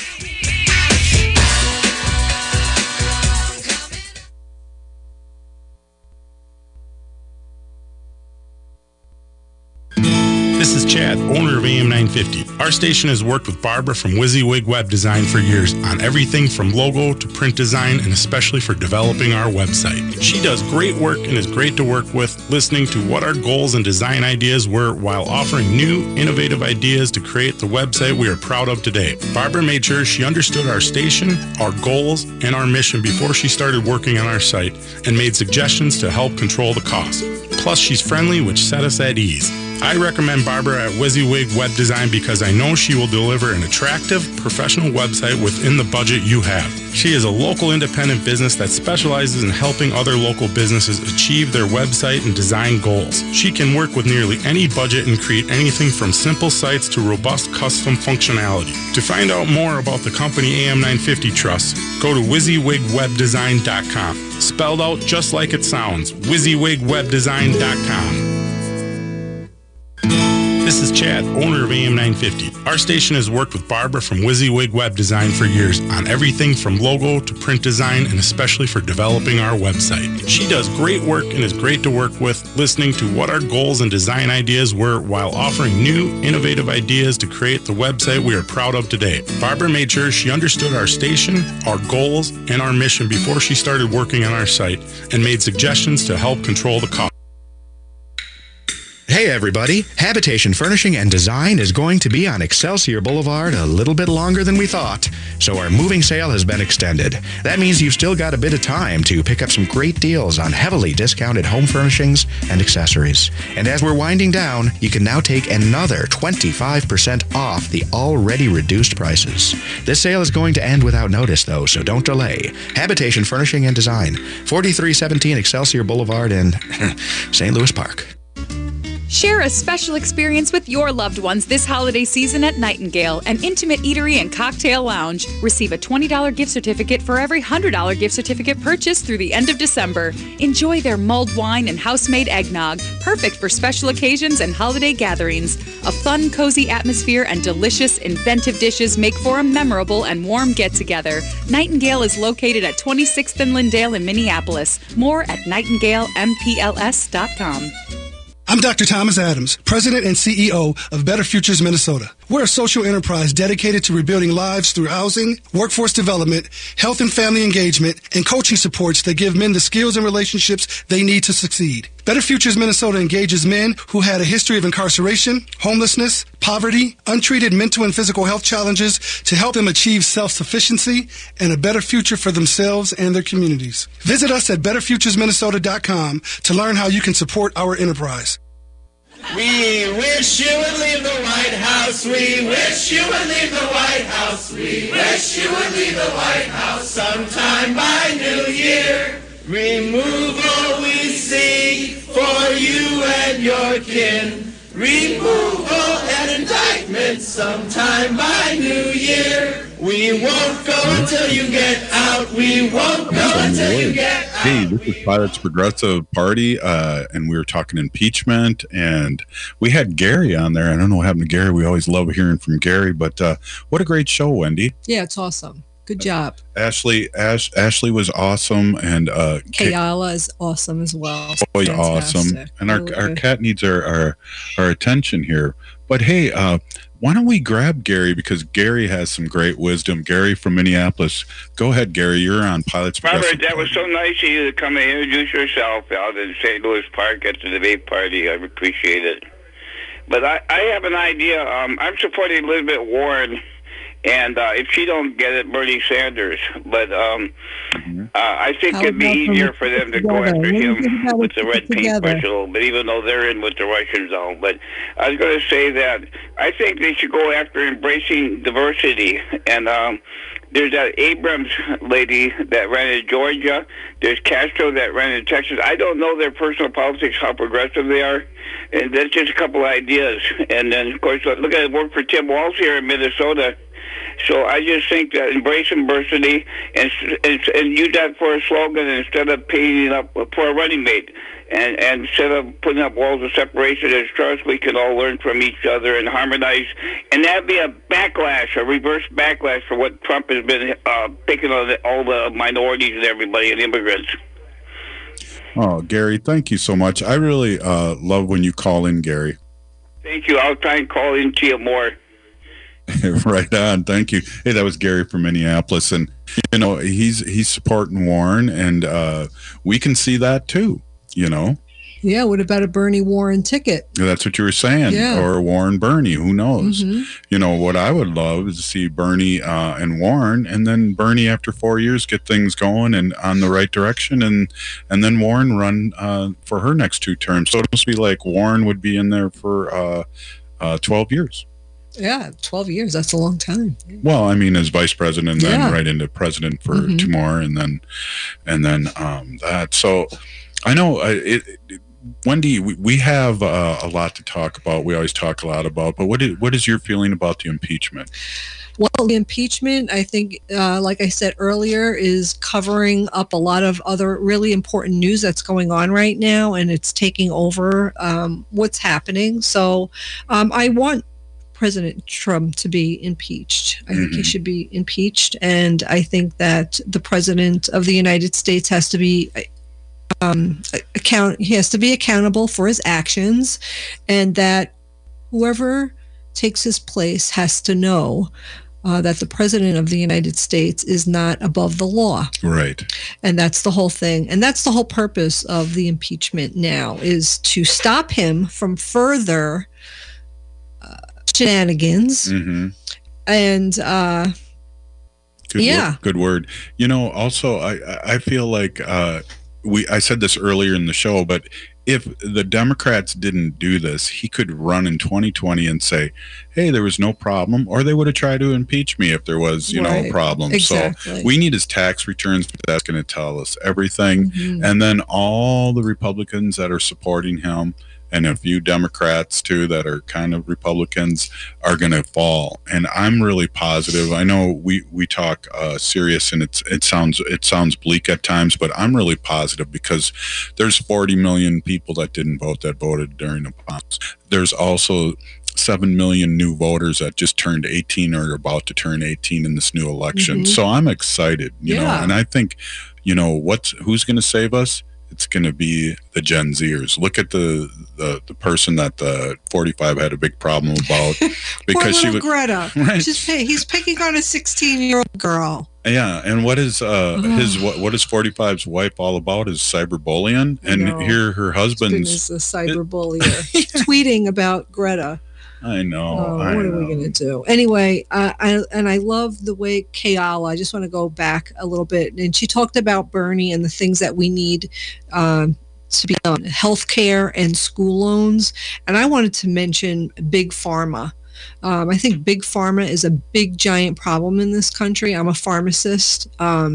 This is Chad, owner of A M nine fifty. Our station has worked with Barbara from WYSIWYG Web Design for years on everything from logo to print design and especially for developing our website. She does great work and is great to work with, listening to what our goals and design ideas were while offering new, innovative ideas to create the website we are proud of today. Barbara made sure she understood our station, our goals, and our mission before she started working on our site and made suggestions to help control the cost. Plus, she's friendly, which set us at ease. I recommend Barbara at WYSIWYG Web Design because I know she will deliver an attractive, professional website within the budget you have. She is a local independent business that specializes in helping other local businesses achieve their website and design goals. She can work with nearly any budget and create anything from simple sites to robust custom functionality. To find out more about the company A M nine fifty trusts, go to WYSIWYG Web Design dot com. Spelled out just like it sounds, WYSIWYG Web Design dot com. This is Chad, owner of A M nine fifty. Our station has worked with Barbara from WYSIWYG Web Design for years on everything from logo to print design and especially for developing our website. She does great work and is great to work with, listening to what our goals and design ideas were while offering new, innovative ideas to create the website we are proud of today. Barbara made sure she understood our station, our goals, and our mission before she started working on our site and made suggestions to help control the cost. Hey everybody, Habitation Furnishing and Design is going to be on Excelsior Boulevard a little bit longer than we thought, so our moving sale has been extended. That means you've still got a bit of time to pick up some great deals on heavily discounted home furnishings and accessories. And as we're winding down, you can now take another twenty-five percent off the already reduced prices. This sale is going to end without notice though, so don't delay. Habitation Furnishing and Design, forty-three seventeen Excelsior Boulevard in Saint Louis Park. Share a special experience with your loved ones this holiday season at Nightingale, an intimate eatery and cocktail lounge. Receive a twenty dollars gift certificate for every one hundred dollars gift certificate purchased through the end of December. Enjoy their mulled wine and house-made eggnog, perfect for special occasions and holiday gatherings. A fun, cozy atmosphere and delicious, inventive dishes make for a memorable and warm get-together. Nightingale is located at twenty-sixth and Lindale in Minneapolis. More at nightingale m p l s dot com. I'm Doctor Thomas Adams, President and C E O of Better Futures Minnesota. We're a social enterprise dedicated to rebuilding lives through housing, workforce development, health and family engagement, and coaching supports that give men the skills and relationships they need to succeed. Better Futures Minnesota engages men who had a history of incarceration, homelessness, poverty, untreated mental and physical health challenges to help them achieve self-sufficiency and a better future for themselves and their communities. Visit us at better futures minnesota dot com to learn how you can support our enterprise. We wish you would leave the White House. We wish you would leave the White House. We wish you would leave the White House sometime by New Year. Remove all we see for you and your kin. Remove removal and indictment sometime by New Year. We won't go until you get out. We won't go until you get out. Hey, this is Pirates Progressive Party, uh, and we were talking impeachment, and we had Gary on there. I don't know what happened to Gary. We always love hearing from Gary, but uh, what a great show, Wendy. Yeah, it's awesome. Good job. Ashley Ash, Ashley was awesome, and uh, Kayala is awesome as well. Always awesome. And our, our cat needs our, our, our attention here. But hey, uh, why don't we grab Gary, because Gary has some great wisdom. Gary from Minneapolis. Go ahead, Gary. You're on Pilots Robert, Progressive that was so nice of you to come and introduce yourself out in Saint Louis Park at the debate party. I appreciate it. But I, I have an idea. Um, I'm supporting Elizabeth Warren, and uh, if she don't get it, Bernie Sanders. But um, uh, I think How it'd be about easier them for them to together? go after What do you think him about with it the red together? paintbrush a little bit, even though they're in with the Russians all. But I was going to say that I think they should go after embracing diversity. And um, there's that Abrams lady that ran in Georgia. There's Castro that ran in Texas. I don't know their personal politics, how progressive they are. And that's just a couple of ideas. And then, of course, look at it work for Tim Walz here in Minnesota. So I just think that embrace diversity and, and and use that for a slogan instead of painting up for a running mate. And, and instead of putting up walls of separation and trust, we can all learn from each other and harmonize. And that'd be a backlash, a reverse backlash for what Trump has been uh, picking on the, all the minorities and everybody and immigrants. Oh, Gary, thank you so much. I really uh, love when you call in, Gary. Thank you. I'll try and call in to you more. Right on. Thank you. Hey, that was Gary from Minneapolis. And, you know, he's he's supporting Warren, and uh, we can see that too, you know. Yeah, what about a Bernie Warren ticket? That's what you were saying. Yeah. Or Warren Bernie. Who knows? Mhm. You know, what I would love is to see Bernie uh, and Warren, and then Bernie after four years get things going and on the right direction, and and then Warren run uh, for her next two terms. So it must be like Warren would be in there for uh, uh, twelve years. Yeah, twelve years. That's a long time. Well, I mean, as vice president, and then Yeah. right into president for Mhm. two more, and then, and then um, that. So, I know uh, it, it, Wendy. We, we have uh, a lot to talk about. We always talk a lot about. But what is what is your feeling about the impeachment? Well, the impeachment, I think, uh, like I said earlier, is covering up a lot of other really important news that's going on right now, and it's taking over um, what's happening. So um, I want President Trump to be impeached. I think he should be impeached, and I think that the President of the United States has to be um, account. He has to be accountable for his actions, and that whoever takes his place has to know uh, that the President of the United States is not above the law. Right. And that's the whole thing. And that's the whole purpose of the impeachment now, is to stop him from further uh, shenanigans. Mm-hmm. And uh, Good yeah. word, good word. You know, also, I I feel like uh, we. I said this earlier in the show, but if the Democrats didn't do this, he could run in twenty twenty and say, "Hey, there was no problem," or they would have tried to impeach me if there was, you know, a Right. problem. Exactly. So we need his tax returns. But that's going to tell us everything. Mhm. And then all the Republicans that are supporting him, and a few Democrats too that are kind of Republicans, are going to fall. And I'm really positive. I know we we talk uh, serious, and it's it sounds it sounds bleak at times, but I'm really positive because there's forty million people that didn't vote that voted during the bombs. There's also seven million new voters that just turned eighteen or are about to turn eighteen in this new election. Mhm. So I'm excited, you know, Yeah. and I think, you know, what's who's going to save us? It's going to be the Gen Zers. Look at the, the the person that the forty-five had a big problem about Poor because she little was Greta. Right. Just, hey, he's picking on a sixteen-year-old girl. Yeah, and what is uh Ugh. his what what is forty-five's wife all about? Is cyberbullying, and know. here her husband's. Goodness, a cyberbullier tweeting about Greta. I know. Oh, I what know. are we going to do? Anyway, uh, I, and I love the way Kayala, I just want to go back a little bit. And she talked about Bernie and the things that we need um, to be done, healthcare and school loans. And I wanted to mention Big Pharma. Um, I think Big Pharma is a big, giant problem in this country. I'm a pharmacist. Um,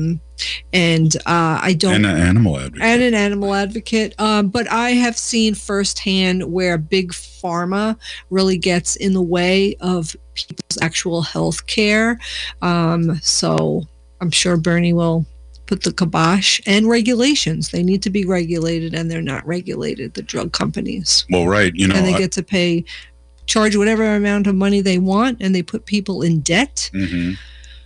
And uh, I don't. And an animal advocate. And an animal advocate. Um, but I have seen firsthand where big pharma really gets in the way of people's actual health care. Um, so I'm sure Bernie will put the kibosh, and regulations. They need to be regulated, and they're not regulated, the drug companies. Well, right. You know, and they I- get to pay, charge whatever amount of money they want, and they put people in debt. Mhm.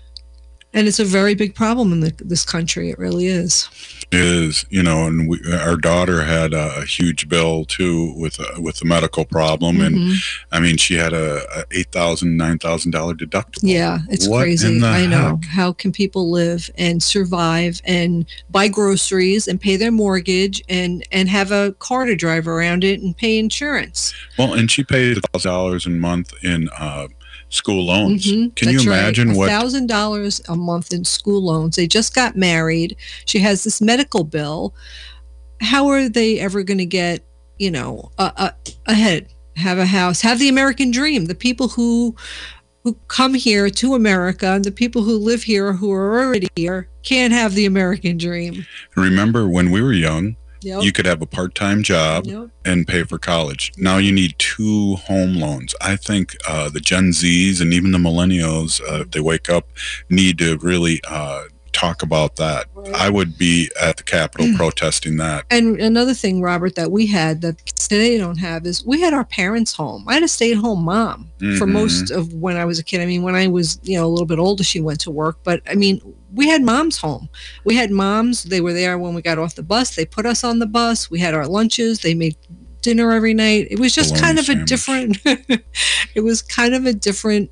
And it's a very big problem in the, this country. It really is. is you know, and we, our daughter had a, a huge bill too with a, with a medical problem, and Mhm. I mean, she had a, a eight thousand, nine thousand dollar deductible. Yeah, it's What crazy. in the I know. heck? How can people live and survive and buy groceries and pay their mortgage and, and have a car to drive around it and pay insurance? Well, and she paid a thousand dollars a month in uh, school loans. Mhm, Can you that's right. imagine what? A thousand dollars a month in school loans. They just got married. She has this medical bill. How are they ever going to get, you know, uh, uh, ahead? Have a house, have the American dream. The people who who come here to America and the people who live here who are already here can't have the American dream. Remember when we were young? Yep. You could have a part-time job Yep. and pay for college. Now you need two home loans. I think uh, the Gen Zs and even the millennials, uh, if they wake up, need to really uh, talk about that. I would be at the Capitol protesting that. And another thing, Robert, that we had that kids today don't have is we had our parents home. I had a stay-at-home mom for Mhm. most of when I was a kid. I mean, when I was, you know, a little bit older, she went to work. But I mean, we had moms home. We had moms. They were there when we got off the bus. They put us on the bus. We had our lunches. They made dinner every night. It was just Bologna kind of sandwich. a different. It was kind of a different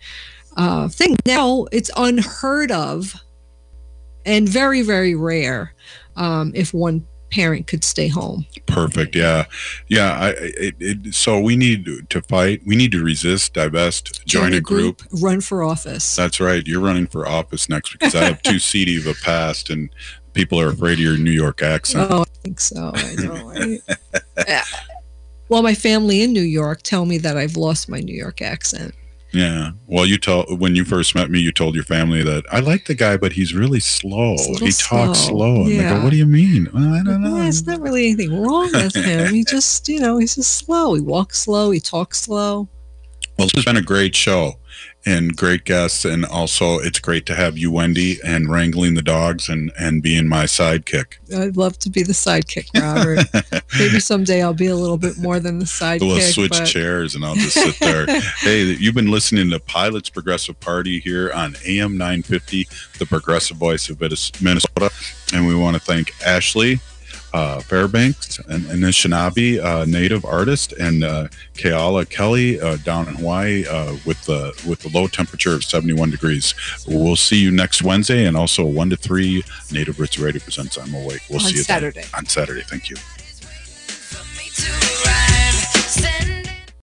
uh, thing. Now it's unheard of. And very, very rare um, if one parent could stay home. Perfect. Yeah. Yeah. I, it, it, so we need to fight. We need to resist, divest, join, a group. Run for office. That's right. You're running for office next week because I have too seedy of a past and people are afraid of your New York accent. Oh, I think so. I know. right? Yeah. Well, my family in New York tell me that I've lost my New York accent. Yeah. Well, you told when you first met me, you told your family that I like the guy, but he's really slow. He's a little He talks slow. slow. And they Yeah. go, "What do you mean?" Well, I don't know. Yeah, it's not really anything wrong with him. He just, you know, he's just slow. He walks slow. He talks slow. Well, this has been a great show and great guests, and also it's great to have you, Wendy, and wrangling the dogs and and being my sidekick. I'd love to be the sidekick, Robert. Maybe someday I'll be a little bit more than the sidekick. We'll switch but... chairs and I'll just sit there. Hey, you've been listening to Pilot's Progressive Party here on A M nine fifty, the progressive voice of Minnesota. And we want to thank Ashley uh, Fairbanks, an Anishinaabe uh, native artist, and uh, Keala Kelly uh, down in Hawaii uh, with the with the low temperature of seventy-one degrees. We'll see you next Wednesday, and also one to three Native Roots Radio presents I'm Awake. We'll On see you then. Saturday. On Saturday. Thank you.